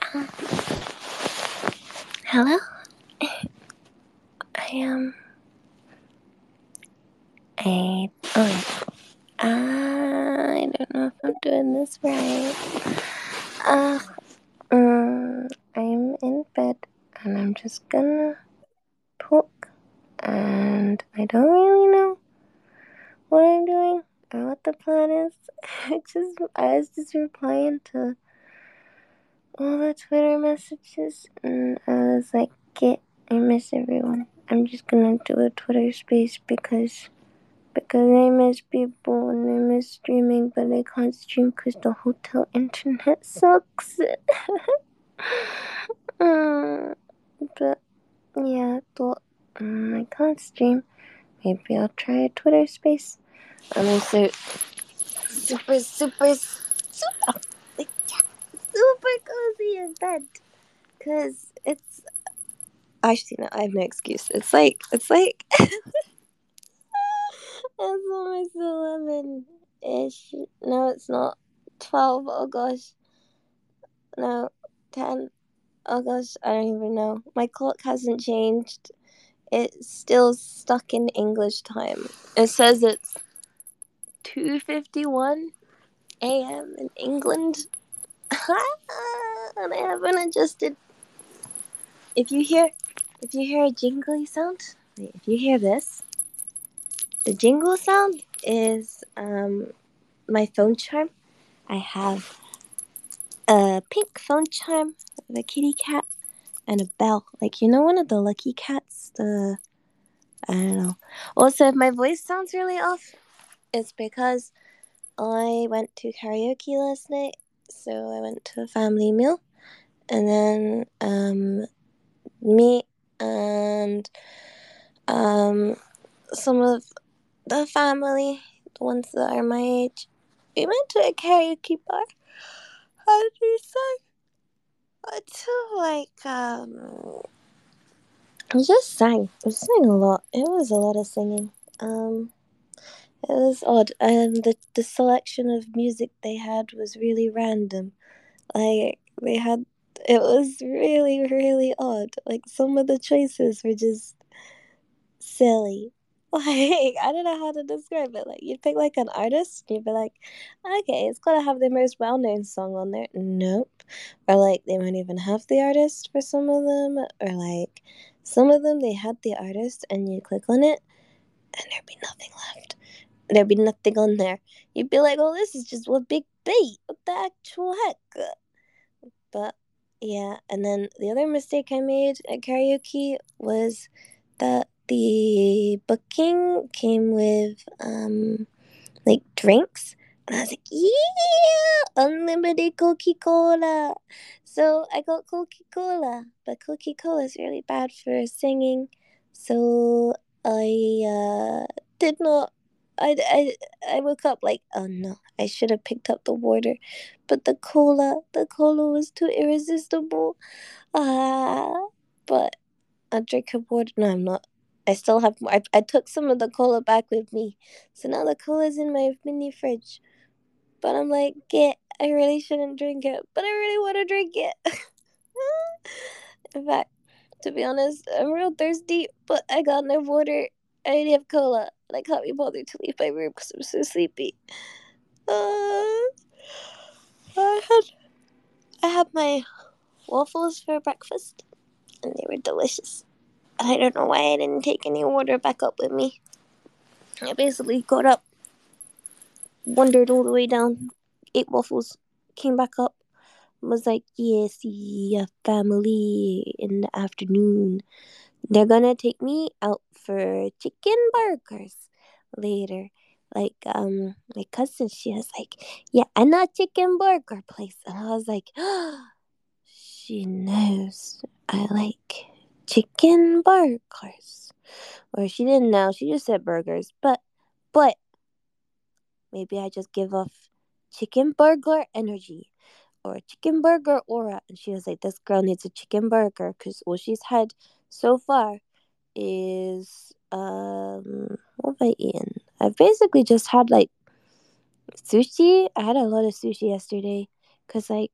Hello? I am. I don't know if I'm doing this right. I'm in bed and I'm just gonna poke, and I don't really know what I'm doing or what the plan is. I was just replying to all the Twitter messages, and I was like, I miss everyone. I'm just gonna do a Twitter space because I miss people and I miss streaming, but I can't stream because the hotel internet sucks. But yeah, I thought I can't stream. Maybe I'll try a Twitter space. I'm also super cozy in bed because it's actually no, I have no excuse. It's like it's almost 11-ish. No, it's not. 12. Oh gosh. No, 10. Oh gosh, I don't even know. My clock hasn't changed. It's still stuck in English time. It says it's 2:51 a.m. in England. And I haven't adjusted. If you hear a jingly sound, if you hear this, the jingle sound is my phone charm. I have a pink phone charm, the kitty cat, and a bell. Like, one of the lucky cats, I don't know. Also, if my voice sounds really off, it's because I went to karaoke last night. So I went to a family meal, and then me and some of the family, the ones that are my age, we went to a karaoke bar. And we sang we just sang. We sang a lot. It was a lot of singing. It was odd, and the selection of music they had was really random. Like it was really really odd. Like some of the choices were just silly. Like I don't know how to describe it. Like you'd pick like an artist, and you'd be like, okay, it's gotta have the most well known song on there. Nope. Or like they might even have the artist for some of them, or like some of them they had the artist, and you click on it, and there'd be nothing left. There'd be nothing on there. You'd be like, oh, this is just one big beat. What the actual heck? But yeah, and then the other mistake I made at karaoke was that the booking came with like drinks, and I was like, yeah, unlimited Coca-Cola. So I got Coca-Cola, but Coca-Cola is really bad for singing, so I did not. I woke up like, oh no, I should have picked up the water, but the cola was too irresistible. But I drink a water. No, I'm not. I still have. I took some of the cola back with me, so now the cola's in my mini fridge. But I'm like, I really shouldn't drink it, but I really want to drink it. In fact, to be honest, I'm real thirsty, but I got no water. I didn't have cola, and I can't be bothered to leave my room because I'm so sleepy. Uh, I had I had my waffles for breakfast, and they were delicious. And I don't know why I didn't take any water back up with me. I basically got up, wandered all the way down, ate waffles, came back up, was like, yeah, see a family in the afternoon. They're gonna take me out for chicken burgers later. Like, my cousin, she was like, yeah, and a chicken burger place. And I was like, she knows I like chicken burgers. Or she didn't know, she just said burgers. But maybe I just give off chicken burger energy or chicken burger aura. And she was like, this girl needs a chicken burger because all she's had so far is what have I eaten? I've basically just had like sushi. I had a lot of sushi yesterday because like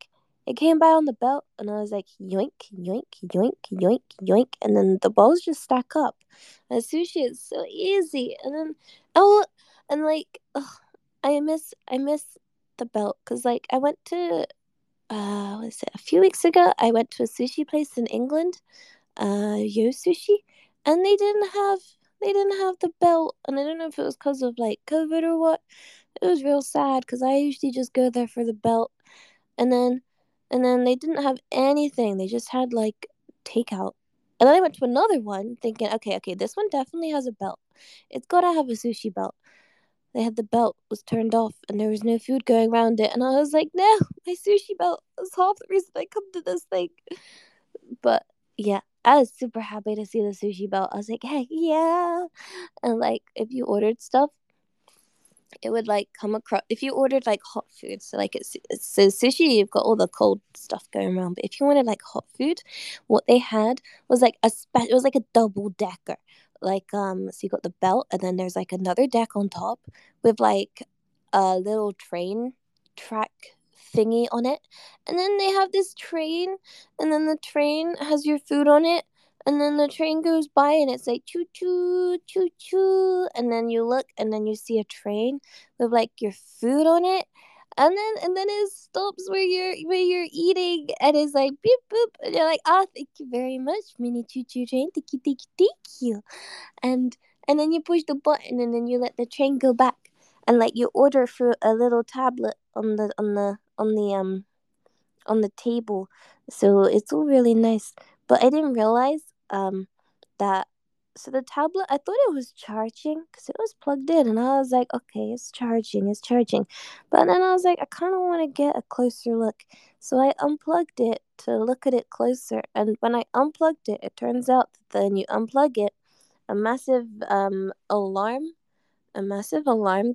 It came by on the belt, and I was like, yoink, yoink, yoink, yoink, yoink, and then the balls just stack up. And sushi is so easy, and then oh, and like, ugh, I miss the belt because like I went to what was it, a few weeks ago? I went to a sushi place in England, Yo Sushi, and they didn't have the belt, and I don't know if it was because of like COVID or what. It was real sad because I usually just go there for the belt, and then they didn't have anything. They just had like takeout. And then I went to another one thinking, okay, okay, this one definitely has a belt. It's gotta have a sushi belt. They had the belt was turned off and there was no food going around it, and I was like, no, my sushi belt is half the reason I come to this thing. But yeah, I was super happy to see the sushi belt. I was like, hey, yeah. And like if you ordered stuff, it would like come across if you ordered like hot food. So like it's so sushi, you've got all the cold stuff going around. But if you wanted like hot food, what they had was like it was like a double decker. Like so you got the belt, and then there's like another deck on top with like a little train track thingy on it. And then they have this train, and then the train has your food on it, and then the train goes by and it's like choo choo choo choo, and then you look and then you see a train with like your food on it, and then it stops where you're eating, and it's like beep boop, and you're like, oh, thank you very much, mini choo choo train, thank you, and and then you push the button and then you let the train go back, and like you order through a little tablet on the table. So it's all really nice. But I didn't realize that so the tablet, I thought it was charging because it was plugged in, and I was like, okay, it's charging. But then I was like, I kind of want to get a closer look. So I unplugged it to look at it closer. And when I unplugged it, it turns out that then you unplug it, a massive alarm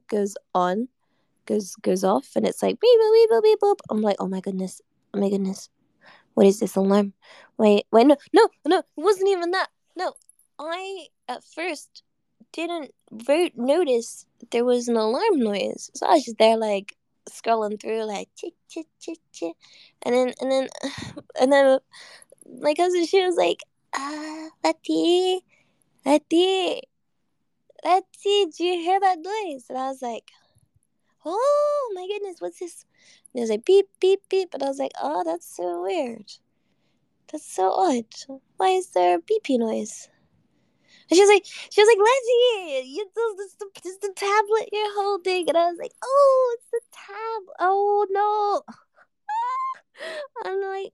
goes off, and it's like beep beep beep beep boop. I'm like, oh my goodness, what is this alarm? Wait, no, no, no, it wasn't even that. No, I at first didn't notice there was an alarm noise, so I was just there like scrolling through like chit chit chit chit, and then and then my cousin, she was like, Letty, Letty, Letty, do you hear that noise? And I was like, oh my goodness, what's this? And it was like beep beep beep, and I was like, oh, that's so weird. That's so odd. Why is there a beepy noise? And she was like, Letty, this is the tablet you're holding. And I was like, oh, it's the tab. Oh no. I'm like,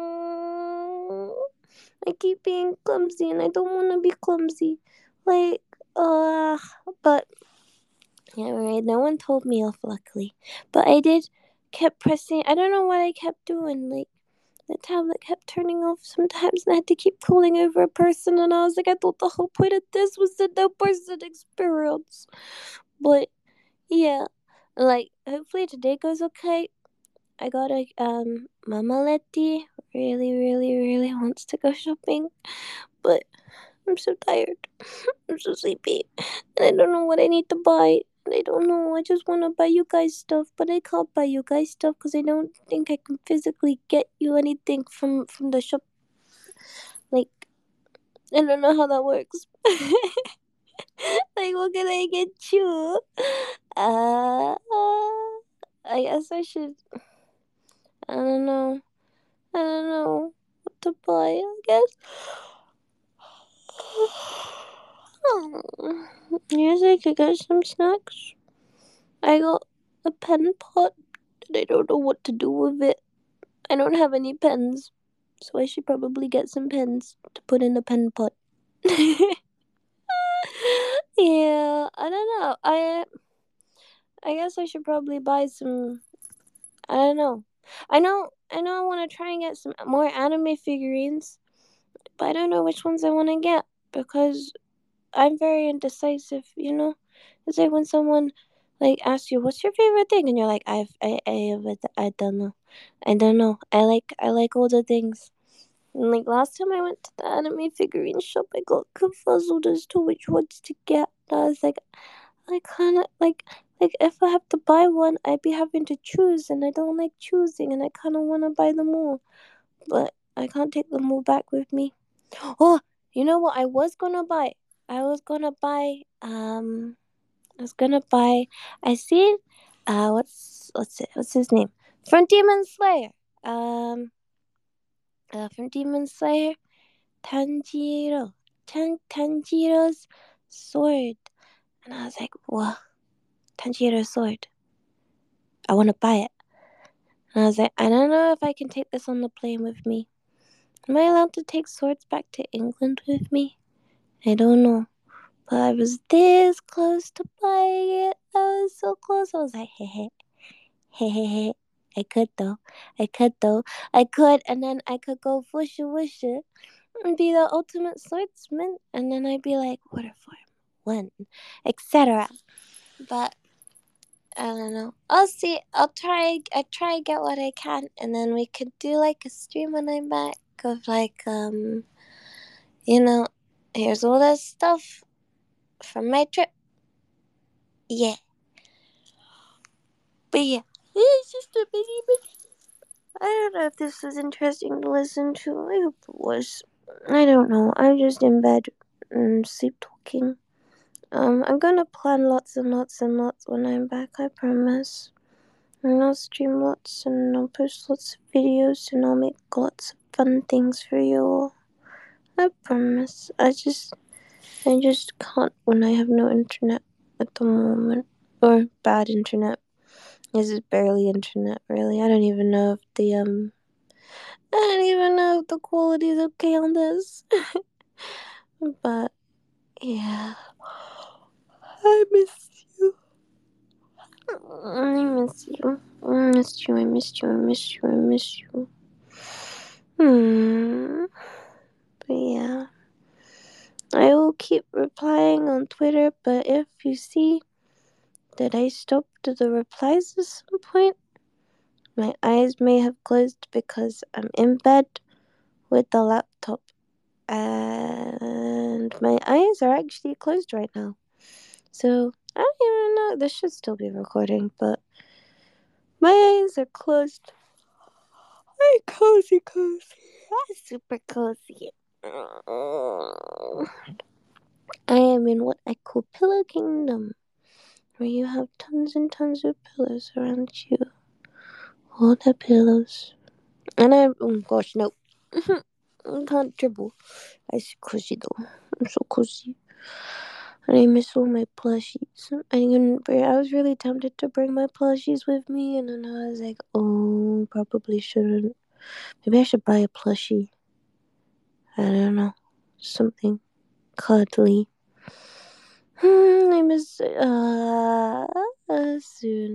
I keep being clumsy, and I don't want to be clumsy. Like, but yeah, right. No one told me off, luckily. But I did kept pressing. I don't know what I kept doing. Like, the tablet kept turning off sometimes, and I had to keep calling over a person. And I was like, I thought the whole point of this was the no person experience. But yeah, like hopefully today goes okay. I got a Mama Letty really, really, really wants to go shopping, but I'm so tired. I'm so sleepy, and I don't know what I need to buy. I don't know. I just want to buy you guys stuff, but I can't buy you guys stuff because I don't think I can physically get you anything from the shop. Like, I don't know how that works. Like, what can I get you? I guess I should. I don't know. I don't know what to buy. I guess. Yes, I could get some snacks. I got a pen pot, and I don't know what to do with it. I don't have any pens, so I should probably get some pens to put in the pen pot. Yeah, I don't know. I guess I should probably buy some. I don't know. I know. I want to try and get some more anime figurines, but I don't know which ones I want to get because I'm very indecisive. It's like when someone like asks you, "What's your favorite thing?" and you're like, I don't know. I don't know. I like all the things. And like last time I went to the anime figurine shop, I got confuzzled as to which ones to get. And I was like, I kind of like if I have to buy one, I'd be having to choose, and I don't like choosing, and I kind of want to buy them all, but I can't take them all back with me. Oh, you know what? I was gonna buy. I was gonna buy. I was gonna buy. I see. What's his name? From Demon Slayer. Um. From Demon Slayer. Tanjiro. Tanjiro's sword. And I was like, whoa, Tanjiro's sword. I want to buy it. And I was like, I don't know if I can take this on the plane with me. Am I allowed to take swords back to England with me? I don't know. But I was this close to buying it. I was so close. I was like, hey, hey, hey, hey. I could though. I could though. I could, and then I could go whoosha whoosha and be the ultimate swordsman, and then I'd be like, water form, one, etc. But I don't know. I'll see. I'll try. I try to get what I can, and then we could do like a stream when I'm back of like you know, here's all this stuff from my trip. Yeah, but yeah, it's just a mini. I don't know if this was interesting to listen to. I hope it was. I don't know. I'm just in bed, sleep talking. I'm gonna plan lots and lots and lots when I'm back. I promise. And I'll stream lots and I'll post lots of videos and I'll make lots of fun things for you all. I promise. I just can't when I have no internet at the moment. Or bad internet. This is barely internet, really. I don't even know if I don't even know if the quality is okay on this. But yeah. I miss you. I miss you. I missed you. I missed you. I missed you. I missed you. But yeah. I will keep replying on Twitter, but if you see that I stopped the replies at some point, my eyes may have closed because I'm in bed with the laptop. And my eyes are actually closed right now. So I don't even know. This should still be recording, but my eyes are closed. I'm cozy. I'm super cozy. I am in what I call Pillow Kingdom, where you have tons and tons of pillows around you. All the pillows. And oh gosh, no. I can't dribble. I'm so cozy though. I'm so cozy. And I miss all my plushies. I was really tempted to bring my plushies with me, and then I was like, oh, probably shouldn't. Maybe I should buy a plushie. I don't know. Something cuddly. I miss soon.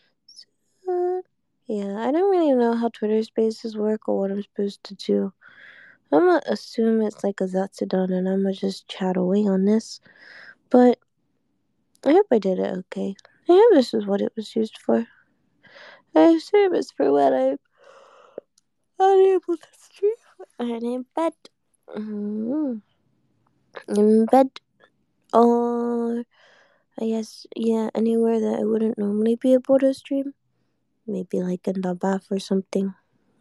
Yeah, I don't really know how Twitter Spaces work or what I'm supposed to do. I'm gonna assume it's like a Zatsudan and I'm gonna just chat away on this. But I hope I did it okay. I hope this is what it was used for. I assume it's for what I'm unable to stream. And in bed. In bed. Or I guess, yeah, anywhere that I wouldn't normally be able to stream. Maybe like in the bath or something.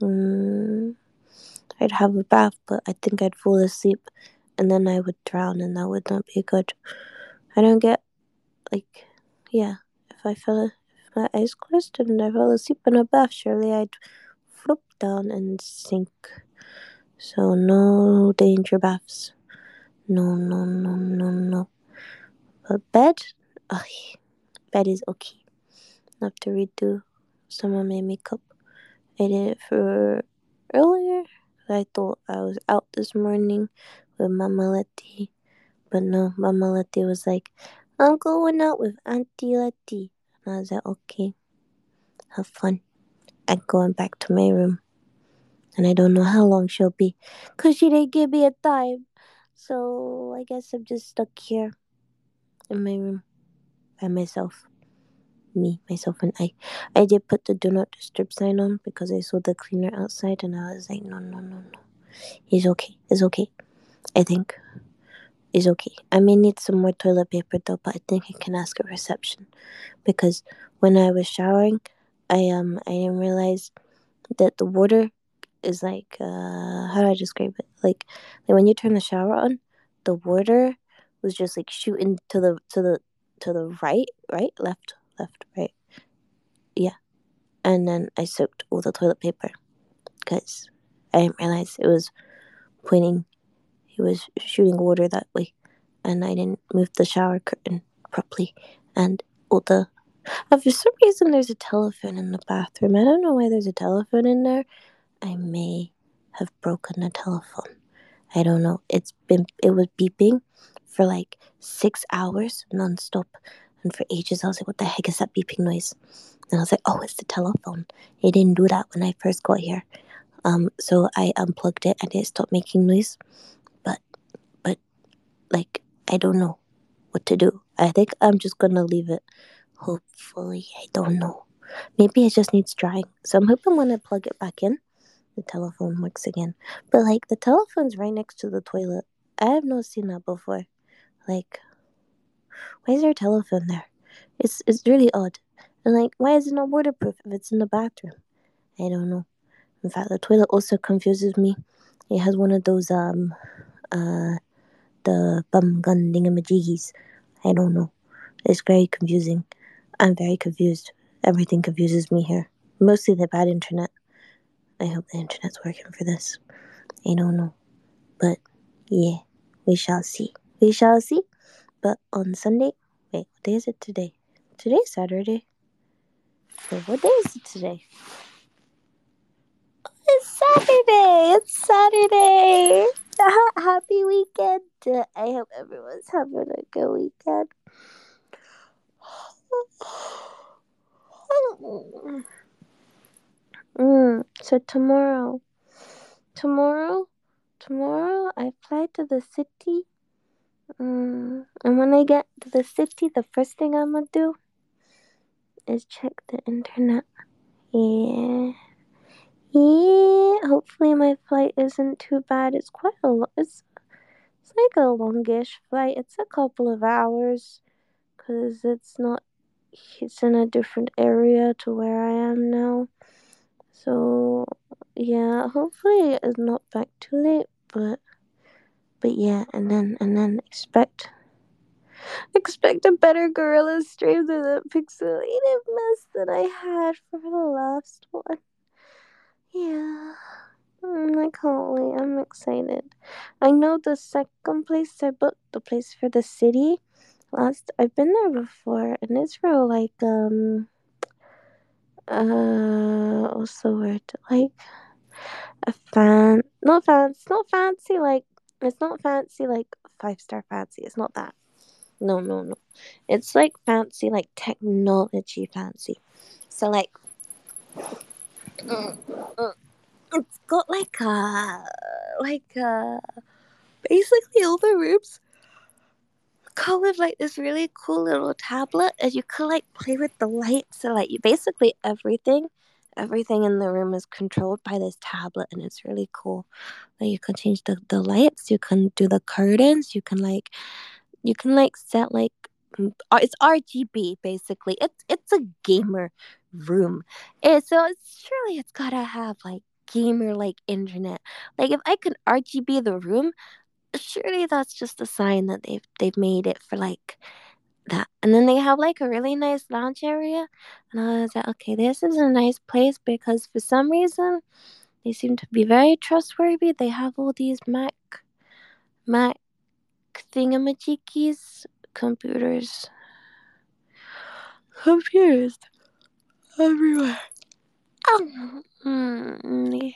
I'd have a bath, but I think I'd fall asleep and then I would drown, and that would not be good. I don't get, like, yeah, if my eyes closed and I fell asleep in a bath, surely I'd flop down and sink. So, no danger baths. No, no, no, no, no. But bed? Ugh, bed is okay. I have to redo some of my makeup. I did it for earlier. I thought I was out this morning with Mama Letty. But no, Mama Letty was like, I'm going out with Auntie Letty. And I was like, okay, have fun. I'm going back to my room. And I don't know how long she'll be. Because she didn't give me a time. So I guess I'm just stuck here in my room by myself. Me, myself, and I. I did put the do not disturb sign on because I saw the cleaner outside and I was like, no, no, no, no. He's okay. It's okay. I think. is okay. I may need some more toilet paper though, but I think I can ask at reception because when I was showering, I didn't realize that the water is like how do I describe it? Like when you turn the shower on, the water was just like shooting to the right, left, right. Yeah. And then I soaked all the toilet paper because I didn't realize pointing it was shooting water that way, and I didn't move the shower curtain properly, and all the for some reason there's a telephone in the bathroom. I don't know why there's a telephone in there. I may have broken the telephone. I don't know. It was beeping for like 6 hours nonstop, and for ages I was like, "What the heck is that beeping noise?" And I was like, "Oh, it's the telephone. It didn't do that when I first got here." So I unplugged it and it stopped making noise. But but like I don't know what to do. I think I'm just gonna leave it. Hopefully, I don't know. Maybe it just needs drying. So I'm hoping when I plug it back in, the telephone works again. But like the telephone's right next to the toilet. I have not seen that before. Like, why is there a telephone there? It's really odd. And like, why is it not waterproof if it's in the bathroom? I don't know. In fact, the toilet also confuses me. It has one of those the bum gun thingamajiggies. I don't know. It's very confusing. I'm very confused. Everything confuses me here. Mostly the bad internet. I hope the internet's working for this. I don't know. But yeah, we shall see. We shall see. But on Sunday, wait, what day is it today? Today's Saturday. So what day is it today? It's Saturday. It's Saturday. Happy weekend. I hope everyone's having a good weekend. So tomorrow, I fly to the city. And when I get to the city, the first thing I'm gonna do is check the internet. Yeah. Yeah. Hopefully my flight isn't too bad. It's quite a lot. It's like a longish flight. It's a couple of hours because it's not. It's in a different area to where I am now. So yeah, hopefully it's not back too late. But yeah, and then expect a better Gorilla Stream than the pixelated mess that I had for the last one. Yeah. I can't wait. I'm excited. I know the second place I booked, the place for the city. I've been there before, and it's for like what's the word? Like a not fancy like it's not fancy like 5-star fancy. It's not that. No, no, no. It's like fancy, like technology fancy. So like it's got basically all the rooms come with like this really cool little tablet, and you could like play with the lights. So like you basically everything in the room is controlled by this tablet, and it's really cool. Like you can change the lights, you can do the curtains, you can like set like it's RGB basically. It's a gamer room. So it's gotta have like gamer like internet. Like if I can RGB the room, surely that's just a sign that they've made it for like that. And then they have like a really nice lounge area, and I was like, okay, this is a nice place because for some reason they seem to be very trustworthy. They have all these Mac thingamajiggies computers everywhere. They,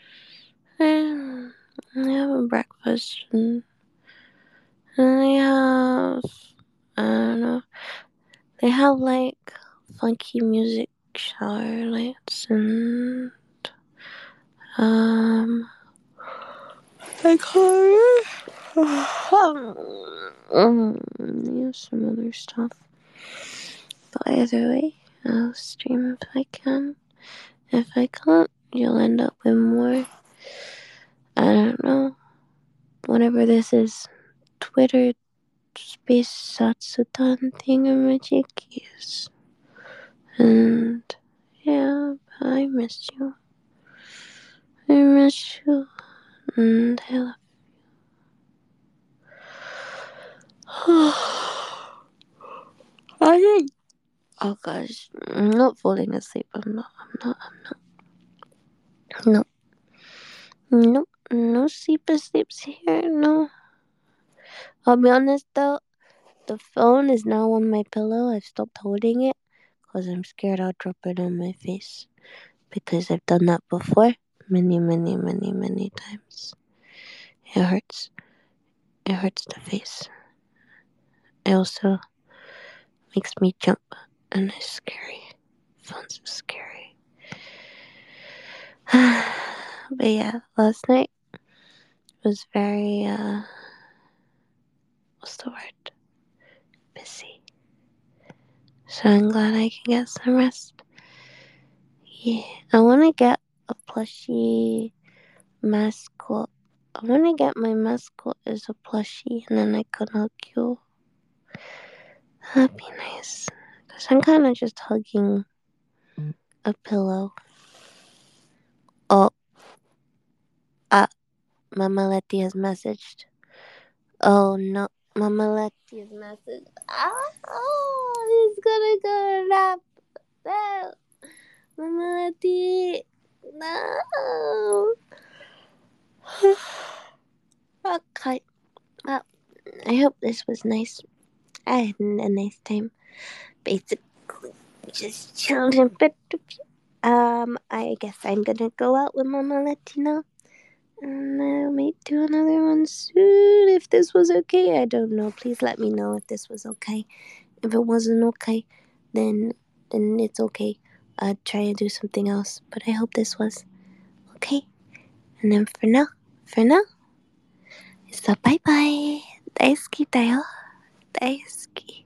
they have a breakfast and they have I don't know. They have like funky music shower lights and I can't they have some other stuff. But either way, I'll stream if I can. If I can't, you'll end up with more. I don't know. Whatever this is, Twitter space Satsutan thingamajiggies. And yeah, I miss you. I miss you. And I love you. I think. Oh gosh, I'm not falling asleep. I'm not. No. No. No sleeps here. No. I'll be honest though. The phone is now on my pillow. I've stopped holding it because I'm scared I'll drop it on my face. Because I've done that before. Many times. It hurts. It hurts the face. It also makes me jump. And it's scary. Phones are scary. But yeah, last night was very, what's the word? Busy. So I'm glad I can get some rest. Yeah, I want to get a plushie mascot. I want to get my mascot as a plushie and then I can hug you. That'd be nice. Because I'm kind of just hugging a pillow. Oh, Mama Letty has messaged. Oh no, Mama Letty has messaged. He's gonna go nap. No, Mama Letty. No. Okay. Well, I hope this was nice. I had a nice time. Basically, just chilling in bed with you. I guess I'm gonna go out with Mama Letty now. And I might do another one soon if this was okay. I don't know. Please let me know if this was okay. If it wasn't okay, then it's okay. I'd try and do something else. But I hope this was okay. And then for now, so bye bye. Daisuki dayo. Daisuki.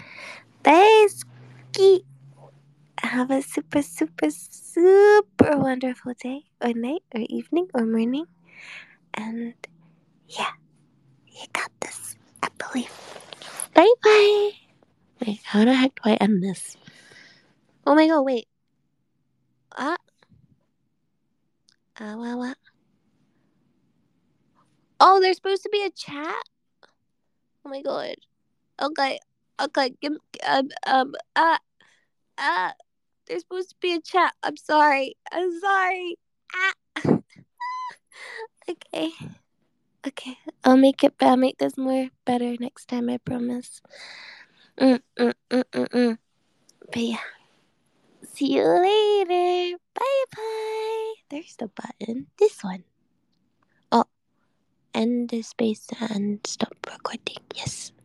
Daisuki. Have a super wonderful day or night or evening or morning. And yeah, you got this. I believe. Bye bye. Wait, how the heck do I end this? Oh my god, wait. Ah. What? Oh, there's supposed to be a chat? Oh my god. Okay. Okay. There's supposed to be a chat. I'm sorry. Ah. Okay. Okay. I'll make this more better next time, I promise. But yeah. See you later. Bye bye. There's the button. This one. Oh, end the space and stop recording. Yes.